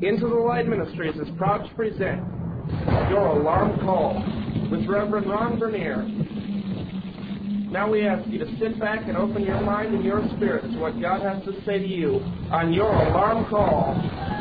Into the Light Ministries is proud to present Your Alarm Call with Reverend Ron Bernier. Now we ask you to sit back and open your mind and your spirit to what God has to say to you on Your Alarm Call.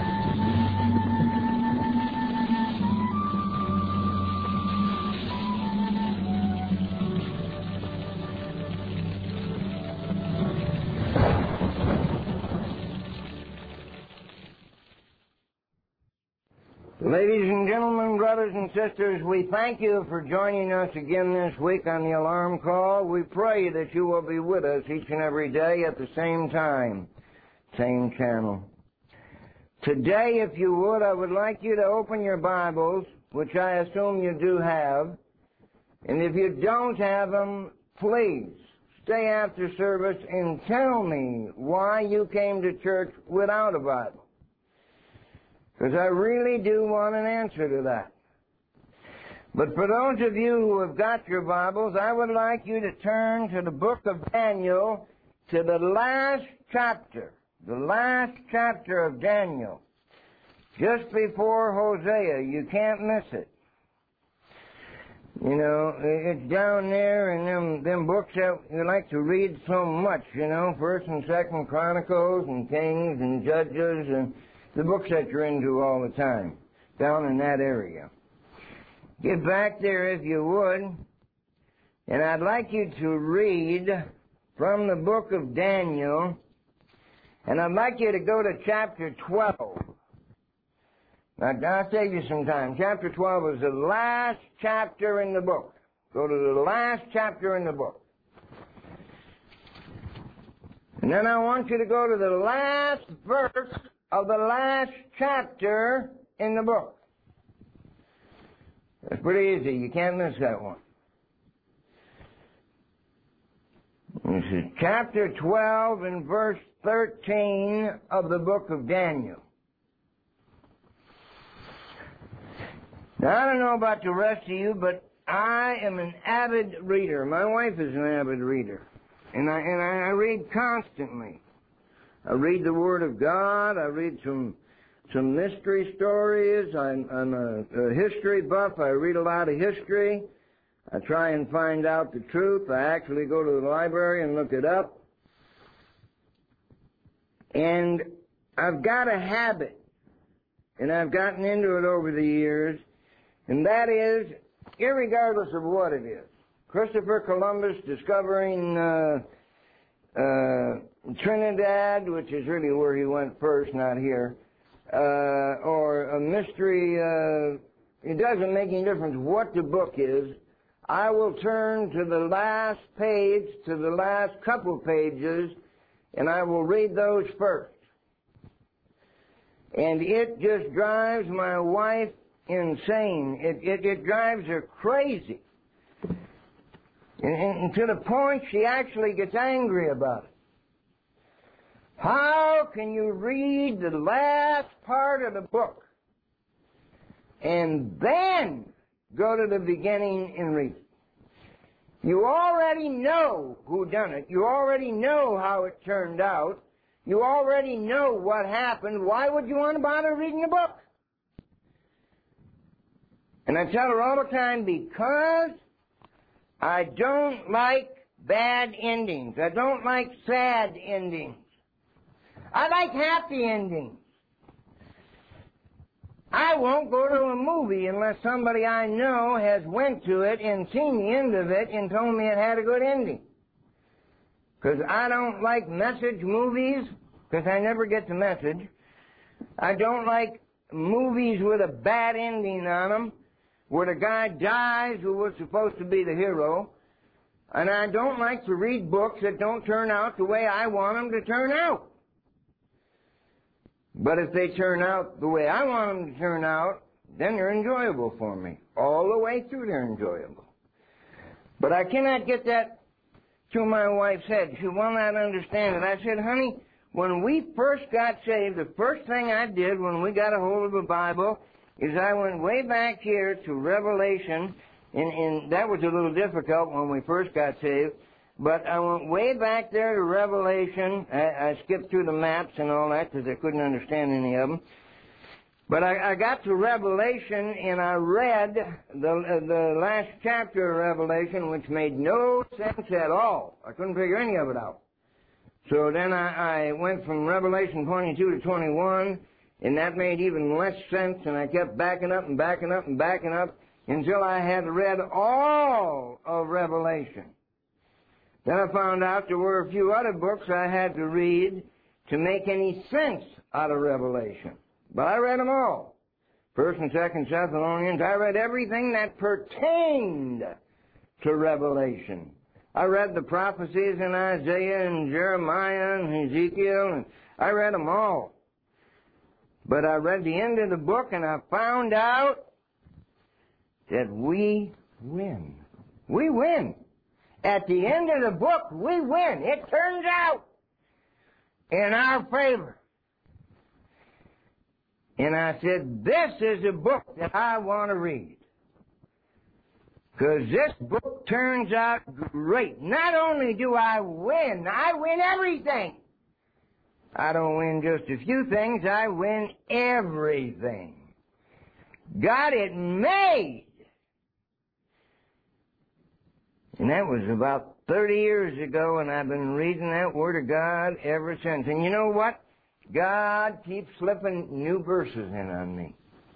Ladies and gentlemen, brothers and sisters, we thank you for joining us again this week on the Alarm Call. We pray that you will be with us each and every day at the same time, same channel. Today, if you would, I would like you to open your Bibles, which I assume you do have. And if you don't have them, please stay after service and tell me why you came to church without a Bible. Because I really do want an answer to that. But for those of you who have got your Bibles, I would like you to turn to the book of Daniel, to the last chapter of Daniel, just before Hosea. You can't miss it. You know, it's down there in them books that you like to read so much, you know, 1st and 2nd Chronicles and Kings and Judges and the books that you're into all the time, down in that area. Get back there if you would, and I'd like you to read from the book of Daniel, and I'd like you to go to chapter 12. Now, I'll save you some time. Chapter 12 is the last chapter in the book. Go to the last chapter in the book. And then I want you to go to the last verse of the last chapter in the book. It's pretty easy. You can't miss that one. This is chapter 12 and verse 13 of the book of Daniel. Now, I don't know about the rest of you, but I am an avid reader. My wife is an avid reader. And I read constantly. I read the Word of God. I read some mystery stories. I'm a history buff. I read a lot of history. I try and find out the truth. I actually go to the library and look it up. And I've got a habit, and I've gotten into it over the years, and that is, irregardless of what it is, Christopher Columbus discovering Trinidad, which is really where he went first, not here, or a mystery, it doesn't make any difference what the book is. I will turn to the last page, to the last couple pages, and I will read those first. And it just drives my wife insane. It drives her crazy. And to the point she actually gets angry about it. How can you read the last part of the book and then go to the beginning and read it? You already know who done it. You already know how it turned out. You already know what happened. Why would you want to bother reading the book? And I tell her all the time, because I don't like bad endings. I don't like sad endings. I like happy endings. I won't go to a movie unless somebody I know has went to it and seen the end of it and told me it had a good ending. Because I don't like message movies, because I never get the message. I don't like movies with a bad ending on them, where the guy dies who was supposed to be the hero. And I don't like to read books that don't turn out the way I want them to turn out. But if they turn out the way I want them to turn out, then they're enjoyable for me. All the way through they're enjoyable. But I cannot get that to my wife's head. She will not understand it. I said, honey, when we first got saved, the first thing I did when we got a hold of the Bible is I went way back here to Revelation, and that was a little difficult when we first got saved, but I went way back there to Revelation. I skipped through the maps and all that because I couldn't understand any of them. But I got to Revelation, and I read the last chapter of Revelation, which made no sense at all. I couldn't figure any of it out. So then I went from Revelation 22 to 21, and that made even less sense, and I kept backing up and backing up and backing up until I had read all of Revelation. Then I found out there were a few other books I had to read to make any sense out of Revelation. But I read them all. 1st and 2nd Thessalonians, I read everything that pertained to Revelation. I read the prophecies in Isaiah and Jeremiah and Ezekiel, and I read them all. But I read the end of the book, and I found out that we win. We win. At the end of the book, we win. It turns out in our favor. And I said, this is a book that I want to read. Because this book turns out great. Not only do I win everything. I don't win just a few things, I win everything. Got it made. And that was about 30 years ago, and I've been reading that Word of God ever since. And you know what? God keeps slipping new verses in on me.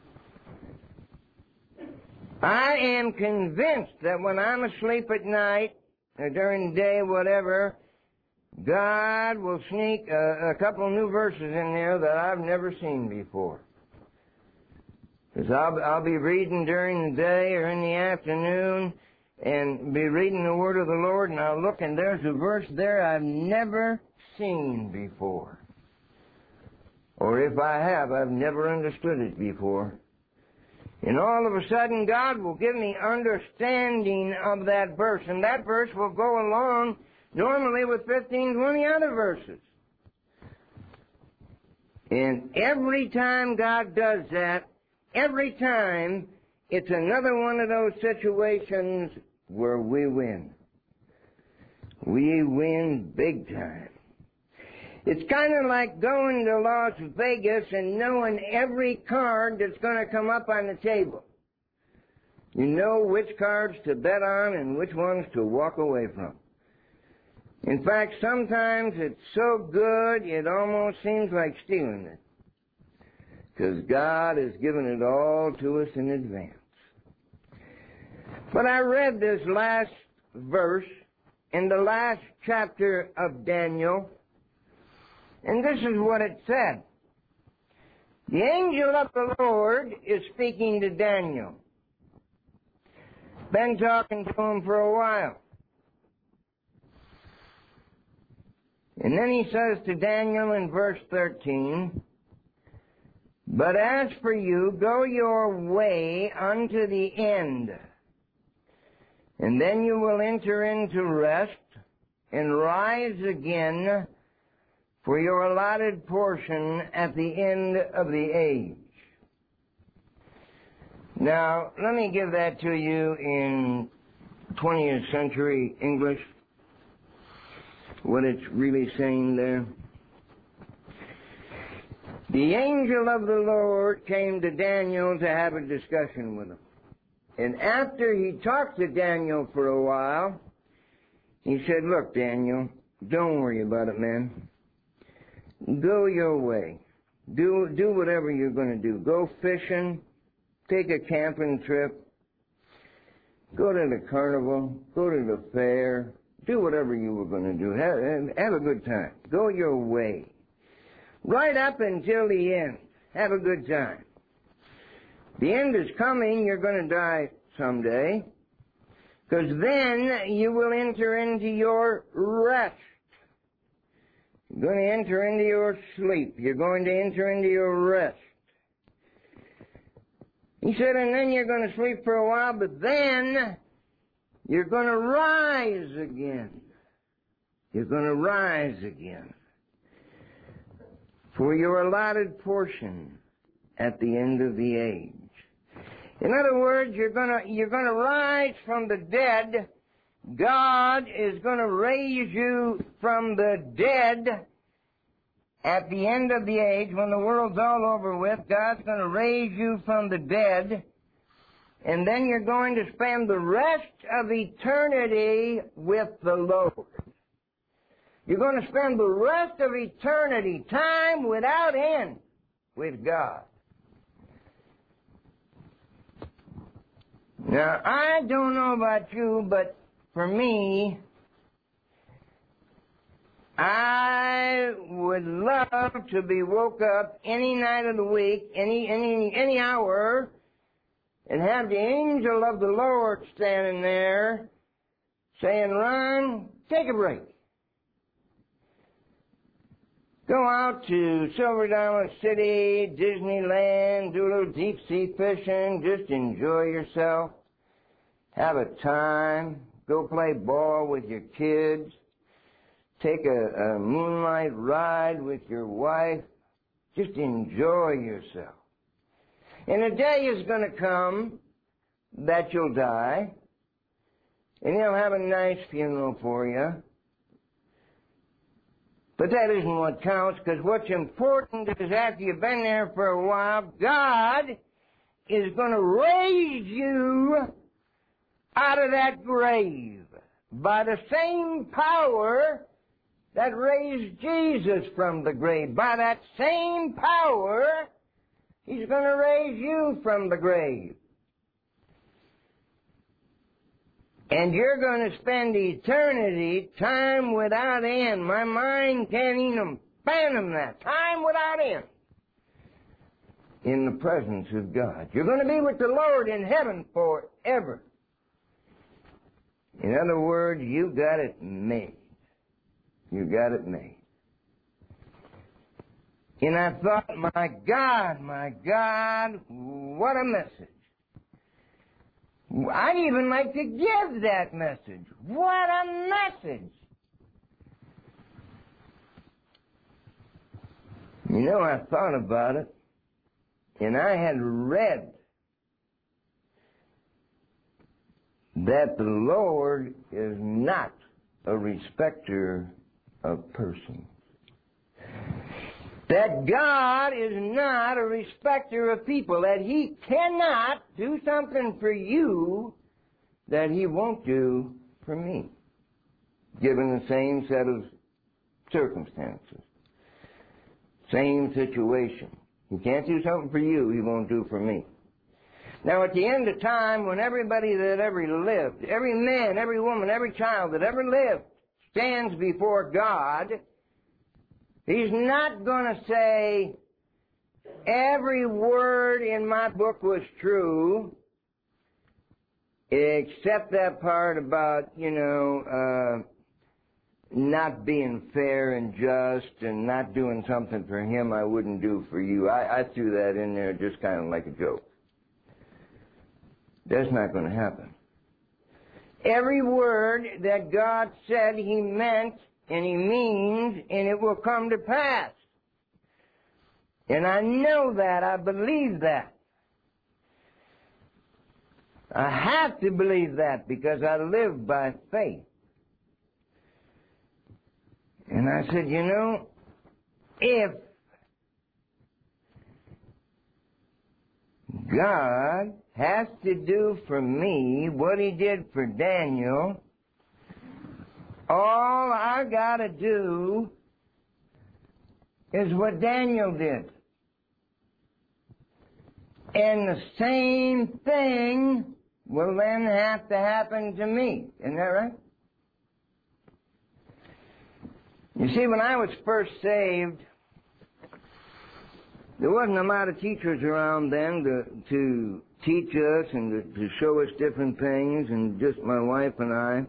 I am convinced that when I'm asleep at night, or during the day, whatever, God will sneak a couple new verses in there that I've never seen before. Because I'll be reading during the day or in the afternoon, and be reading the Word of the Lord, and I'll look, and there's a verse there I've never seen before. Or if I have, I've never understood it before. And all of a sudden, God will give me understanding of that verse, and that verse will go along normally with 15, 20 other verses. And every time God does that, every time, it's another one of those situations where we win. We win big time. It's kind of like going to Las Vegas and knowing every card that's going to come up on the table. You know which cards to bet on and which ones to walk away from. In fact, sometimes it's so good it almost seems like stealing it. Because God has given it all to us in advance. But I read this last verse in the last chapter of Daniel, and this is what it said. The angel of the Lord is speaking to Daniel. Been talking to him for a while. And then he says to Daniel in verse 13, "But as for you, go your way unto the end, and then you will enter into rest and rise again for your allotted portion at the end of the age." Now, let me give that to you in 20th century English, what it's really saying there. The angel of the Lord came to Daniel to have a discussion with him. And after he talked to Daniel for a while, he said, "Look, Daniel, don't worry about it, man. Go your way. Do whatever you're going to do. Go fishing, take a camping trip, go to the carnival, go to the fair, do whatever you were going to do. Have a good time. Go your way. Right up until the end. Have a good time. The end is coming. You're going to die someday. Because then you will enter into your rest. You're going to enter into your sleep. You're going to enter into your rest. He said, and then you're going to sleep for a while, but then you're going to rise again. You're going to rise again for your allotted portion at the end of the age. In other words, you're going to rise from the dead. God is going to raise you from the dead, at the end of the age, when the world's all over with, God's going to raise you from the dead, and then you're going to spend the rest of eternity with the Lord. You're going to spend the rest of eternity, time without end, with God. Now, I don't know about you, but for me, I would love to be woke up any night of the week, any hour, and have the angel of the Lord standing there saying, Ron, take a break. Go out to Silver Dollar City, Disneyland, do a little deep sea fishing, just enjoy yourself. Have a time. Go play ball with your kids. Take a moonlight ride with your wife. Just enjoy yourself. And a day is going to come that you'll die, and he'll have a nice funeral for you. But that isn't what counts, because what's important is after you've been there for a while, God is going to raise you out of that grave by the same power that raised Jesus from the grave. By that same power, He's going to raise you from the grave. And you're going to spend eternity, time without end. My mind can't even fathom that. Time without end. In the presence of God. You're going to be with the Lord in heaven forever. In other words, you got it made. You got it made. And I thought, my God, what a message. I'd even like to give that message. What a message! You know, I thought about it, and I had read that the Lord is not a respecter of persons. That God is not a respecter of people, that He cannot do something for you that He won't do for me, given the same set of circumstances, same situation. He can't do something for you He won't do for me. Now, at the end of time, when everybody that ever lived, every man, every woman, every child that ever lived stands before God, He's not going to say, every word in my book was true, except that part about, not being fair and just and not doing something for him I wouldn't do for you. I threw that in there just kind of like a joke. That's not going to happen. Every word that God said He meant and He means, and it will come to pass. And I know that. I believe that. I have to believe that because I live by faith. And I said, if God has to do for me what He did for Daniel, all I got to do is what Daniel did. And the same thing will then have to happen to me. Isn't that right? You see, when I was first saved, there wasn't a lot of teachers around then to teach us and to show us different things, and just my wife and I.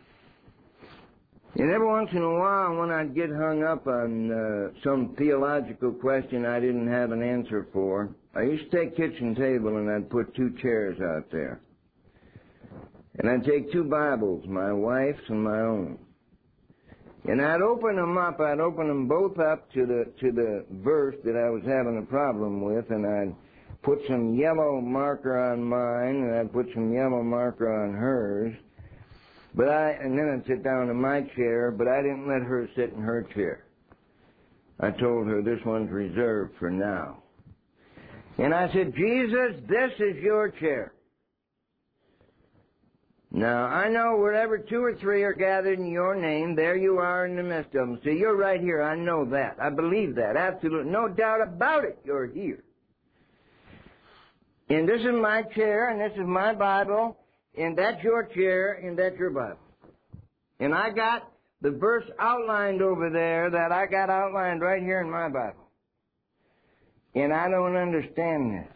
And every once in a while, when I'd get hung up on some theological question I didn't have an answer for, I used to take kitchen table and I'd put 2 chairs out there. And I'd take 2 Bibles, my wife's and my own. And I'd open them up, I'd open them both up to the verse that I was having a problem with, and I'd put some yellow marker on mine, and I'd put some yellow marker on hers. And then I'd sit down in my chair, but I didn't let her sit in her chair. I told her this one's reserved for now. And I said, Jesus, this is your chair. Now, I know wherever 2 or 3 are gathered in your name, there you are in the midst of them. So you're right here. I know that. I believe that. Absolutely. No doubt about it. You're here. And this is my chair, and this is my Bible, and that's your chair, and that's your Bible. And I got the verse outlined over there that I got outlined right here in my Bible. And I don't understand this.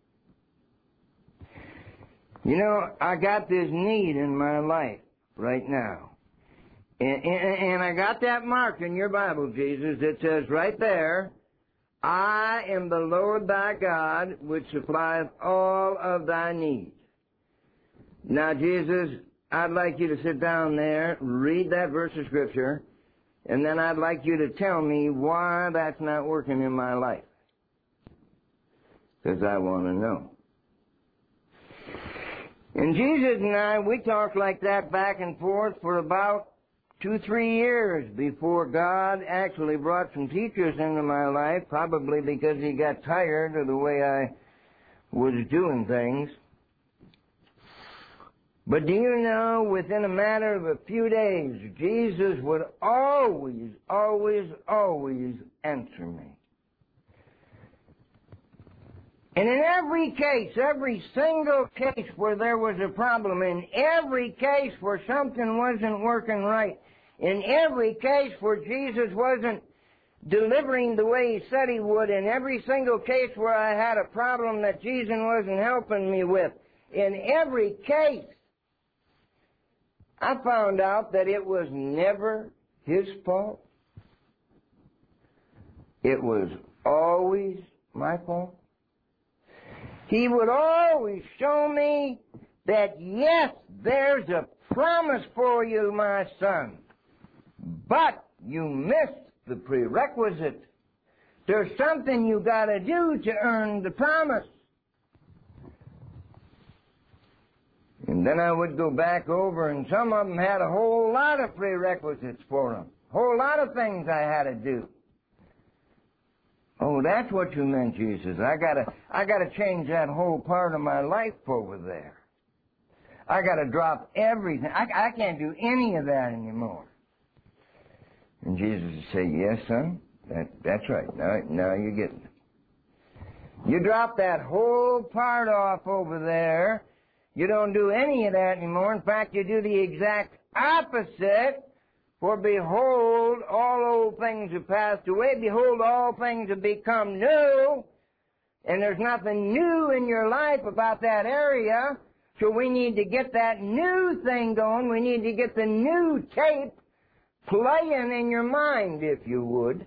You know, I got this need in my life right now. And I got that mark in your Bible, Jesus. It says right there, I am the Lord thy God, which supplieth all of thy needs. Now, Jesus, I'd like you to sit down there, read that verse of Scripture, and then I'd like you to tell me why that's not working in my life. Because I want to know. And Jesus and I, we talked like that back and forth for about 2-3 years before God actually brought some teachers into my life, probably because he got tired of the way I was doing things. But do you know, within a matter of a few days, Jesus would always, always, always answer me. And in every case, every single case where there was a problem, in every case where something wasn't working right, in every case where Jesus wasn't delivering the way he said he would, in every single case where I had a problem that Jesus wasn't helping me with, in every case, I found out that it was never his fault. It was always my fault. He would always show me that, yes, there's a promise for you, my son, but you missed the prerequisite. There's something you got to do to earn the promise. And then I would go back over, and some of them had a whole lot of prerequisites for them. A whole lot of things I had to do. Oh, that's what you meant, Jesus. I gotta change that whole part of my life over there. I gotta drop everything. I can't do any of that anymore. And Jesus would say, yes, son, that's right. Now you're getting it. You drop that whole part off over there. You don't do any of that anymore. In fact, you do the exact opposite. For behold, all old things have passed away. Behold, all things have become new. And there's nothing new in your life about that area. So we need to get that new thing going. We need to get the new tape playing in your mind, if you would.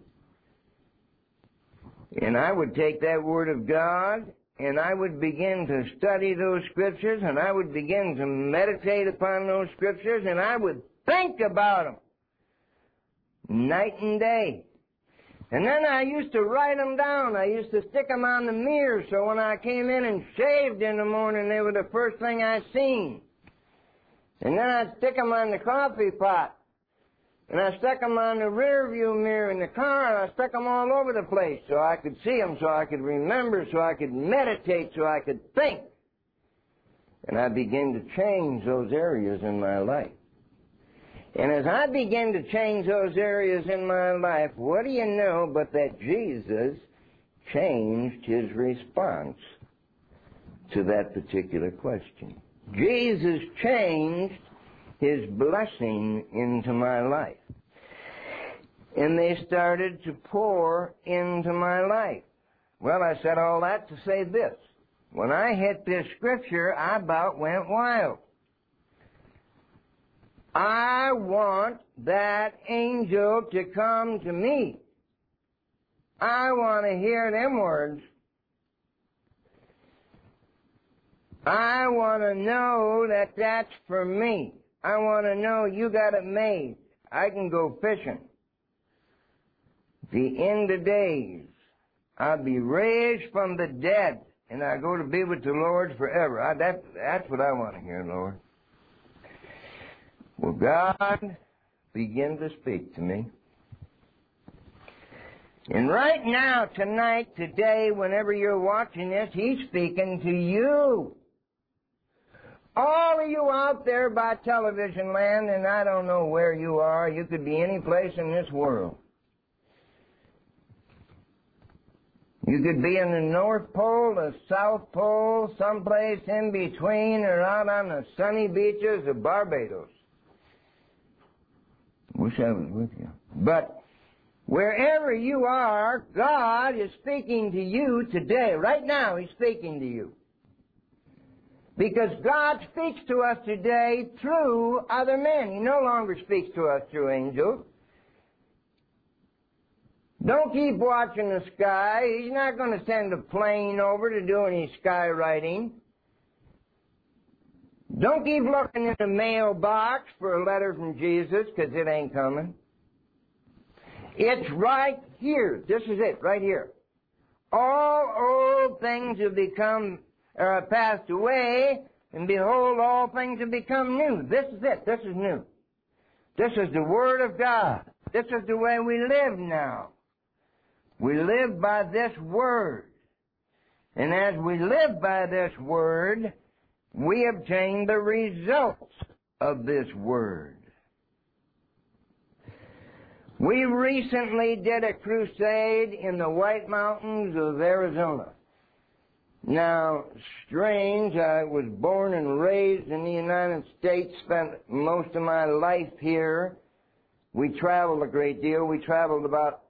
And I would take that Word of God, and I would begin to study those Scriptures, and I would begin to meditate upon those Scriptures, and I would think about them night and day. And then I used to write them down. I used to stick them on the mirror, so when I came in and shaved in the morning, they were the first thing I seen. And then I'd stick them on the coffee pot. And I stuck them on the rear view mirror in the car, and I stuck them all over the place so I could see them, so I could remember, so I could meditate, so I could think. And I began to change those areas in my life. And as I began to change those areas in my life, what do you know but that Jesus changed his response to that particular question? Jesus changed his blessing into my life. And they started to pour into my life. Well, I said all that to say this. When I hit this scripture, I about went wild. I want that angel to come to me. I want to hear them words. I want to know that that's for me. I want to know you got it made. I can go fishing. The end of days, I'll be raised from the dead, and I go to be with the Lord forever. That's what I want to hear, Lord. Well, God began to speak to me. And right now, tonight, today, whenever you're watching this, He's speaking to you. All of you out there by television land, and I don't know where you are, you could be any place in this world. You could be in the North Pole, the South Pole, someplace in between, or out on the sunny beaches of Barbados. Wish I was with you. But wherever you are, God is speaking to you today. Right now, He's speaking to you. Because God speaks to us today through other men. He no longer speaks to us through angels. Don't keep watching the sky. He's not going to send a plane over to do any skywriting. Don't keep looking in the mailbox for a letter from Jesus, because it ain't coming. It's right here. This is it, right here. All old things have passed away, and behold, all things have become new. This is it. This is new. This is the Word of God. This is the way we live now. We live by this Word. And as we live by this Word, we obtain the results of this Word. We recently did a crusade in the White Mountains of Arizona. Now, strange, I was born and raised in the United States, spent most of my life here. We traveled a great deal. We traveled about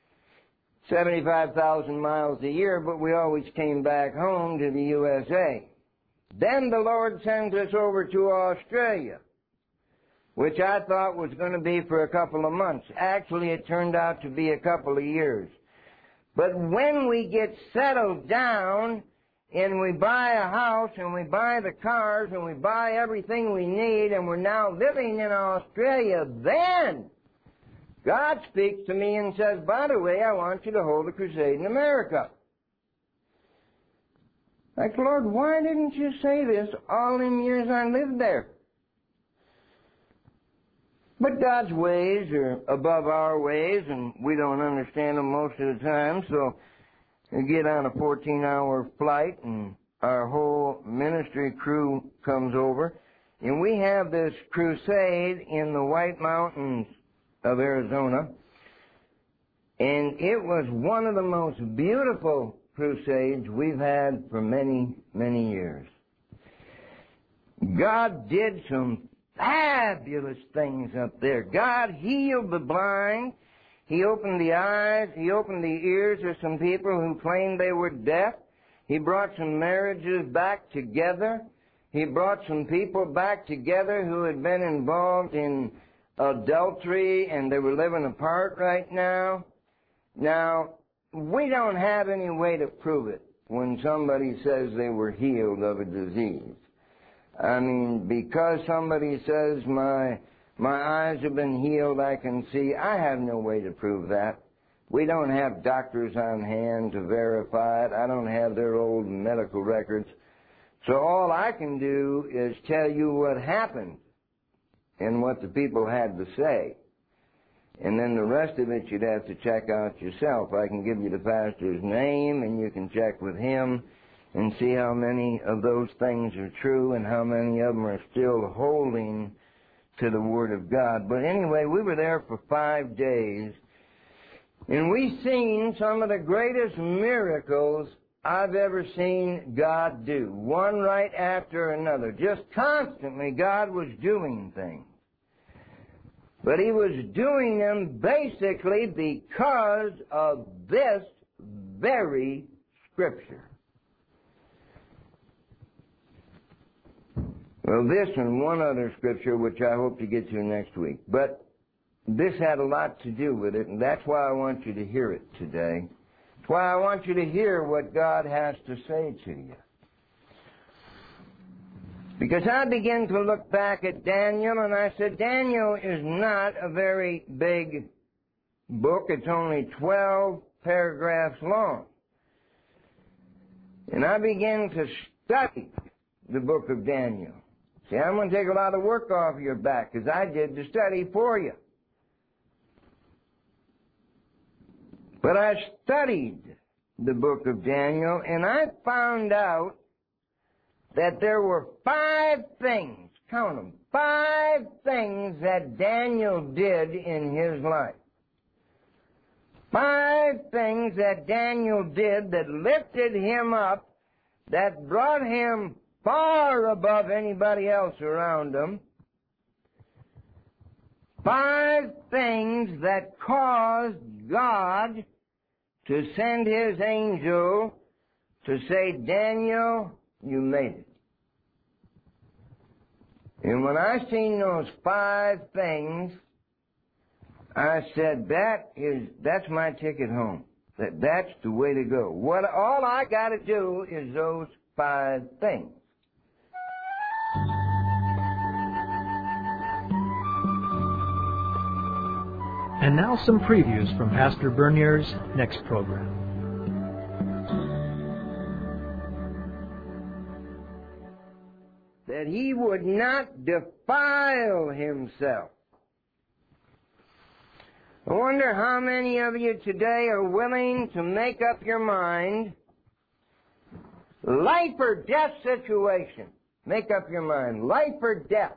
75,000 miles a year, but we always came back home to the USA. Then the Lord sends us over to Australia, which I thought was going to be for a couple of months. Actually, it turned out to be a couple of years. But when we get settled down and we buy a house and we buy the cars and we buy everything we need and we're now living in Australia, then God speaks to me and says, by the way, I want you to hold a crusade in America. Like, Lord, why didn't you say this all them years I lived there? But God's ways are above our ways, and we don't understand them most of the time, so we get on a 14-hour flight, and our whole ministry crew comes over, and we have this crusade in the White Mountains of Arizona, and it was one of the most beautiful crusades we've had for many, many years. God did some fabulous things up there. God healed the blind. He opened the eyes. He opened the ears of some people who claimed they were deaf. He brought some marriages back together. He brought some people back together who had been involved in adultery and they were living apart right now. Now, we don't have any way to prove it when somebody says they were healed of a disease. I mean, because somebody says my eyes have been healed, I can see, I have no way to prove that. We don't have doctors on hand to verify it. I don't have their old medical records. So all I can do is tell you what happened and what the people had to say. And then the rest of it you'd have to check out yourself. I can give you the pastor's name and you can check with him and see how many of those things are true and how many of them are still holding to the Word of God. But anyway, we were there for 5 days, and we seen some of the greatest miracles I've ever seen God do, one right after another. Just constantly God was doing things. But He was doing them basically because of this very Scripture. Well, this and one other Scripture, which I hope to get to next week. But this had a lot to do with it, and that's why I want you to hear it today. That's why I want you to hear what God has to say to you. Because I began to look back at Daniel, and I said, Daniel is not a very big book. It's only 12 paragraphs long. And I began to study the book of Daniel. See, I'm going to take a lot of work off your back, because I did the study for you. But I studied the book of Daniel, and I found out that there were 5 things, count them, 5 things that Daniel did in his life. 5 things that Daniel did that lifted him up, that brought him far above anybody else around him. 5 things that caused God to send his angel to say, Daniel, you made it. And when I seen those 5 things, I said, that's my ticket home. That's the way to go. All I got to do is those 5 things. And now some previews from Pastor Bernier's next program. That he would not defile himself. I wonder how many of you today are willing to make up your mind, life or death situation. Make up your mind, life or death.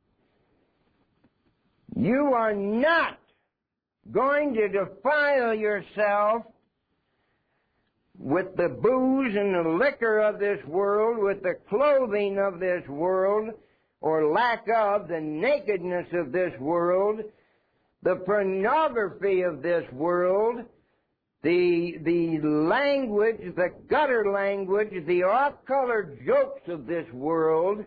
You are not going to defile yourself with the booze and the liquor of this world, with the clothing of this world, or lack of, the nakedness of this world, the pornography of this world, the language, the gutter language, the off-color jokes of this world,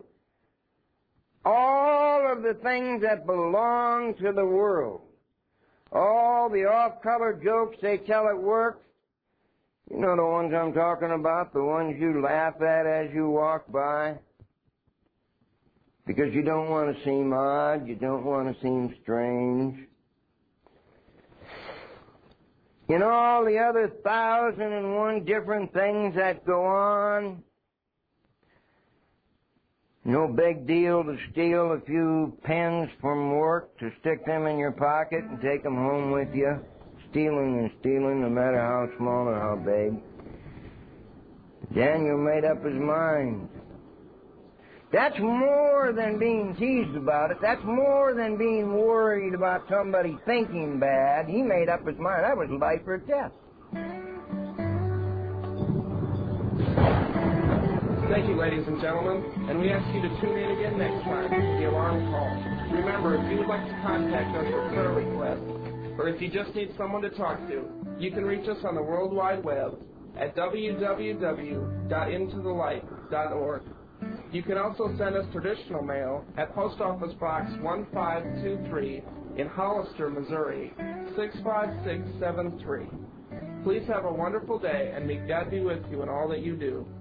all of the things that belong to the world. All the off-color jokes they tell at work, you know the ones I'm talking about, the ones you laugh at as you walk by, because you don't want to seem odd, you don't want to seem strange. You know, all the other 1,001 different things that go on. No big deal to steal a few pens from work, to stick them in your pocket and take them home with you. Stealing and stealing, no matter how small or how big. Daniel made up his mind. That's more than being teased about it. That's more than being worried about somebody thinking bad. He made up his mind. That was life or death. Thank you, ladies and gentlemen, and we ask you to tune in again next time for the alarm call. Remember, if you would like to contact us for prayer requests, or if you just need someone to talk to, you can reach us on the World Wide Web at www.intothelight.org. You can also send us traditional mail at Post Office Box 1523 in Hollister, Missouri, 65673. Please have a wonderful day, and may God be with you in all that you do.